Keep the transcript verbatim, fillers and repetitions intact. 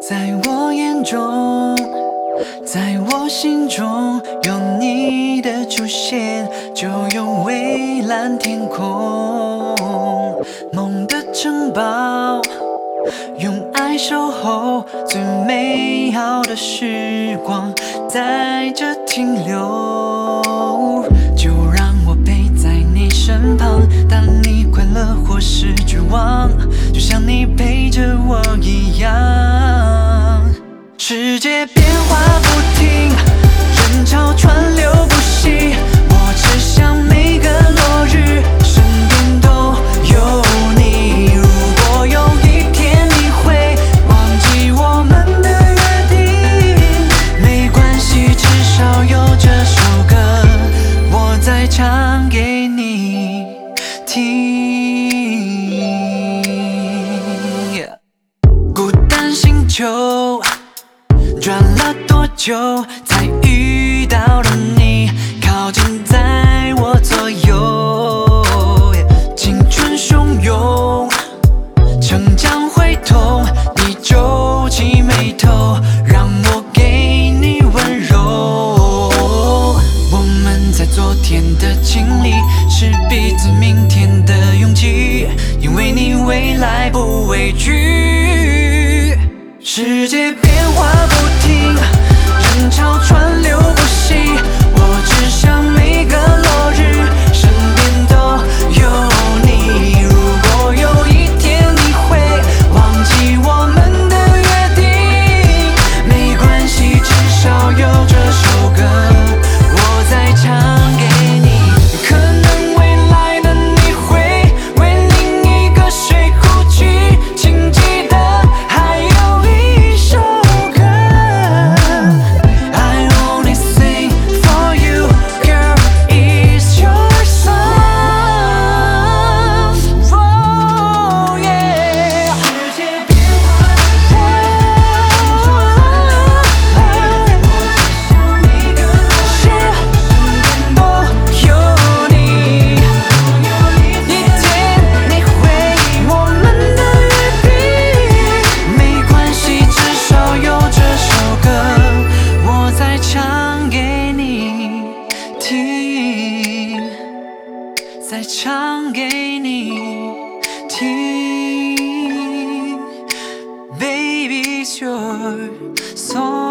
在我眼中，在我心中，有你的出现，就有蔚蓝天空。梦的城堡，用爱守候，最美好的时光在这停留。就让我陪在你身旁，当你快乐或是绝望，就像你陪着我一样。世界变化不停，人潮川流不息，我只想每个落日身边都有你。如果有一天你会忘记我们的约定，没关系，至少有这首歌我在唱给你听。孤单星球转了多久才遇到了你，靠近在我左右，青春汹涌，成长会痛，你皱起眉头，让我给你温柔。我们在昨天的经历，是彼此明天的勇气，因为你未来不畏惧。世界变化不停，人潮川流不息，我只想每个落日身边都有你。如果有一天你会忘记我们的约定，没关系，至少有这首歌我在唱给你。可能未来的你会为另一个谁哭泣，请记得还有一首歌 I only sing for you, girl, it's your song. Oh yeah. 世界变化不停，人潮川流不息，我只想每个落日身边都有你。一天你会我们的约定，没关系，至少有这首歌我在唱给你听，在唱给你听。Baby, it's your song.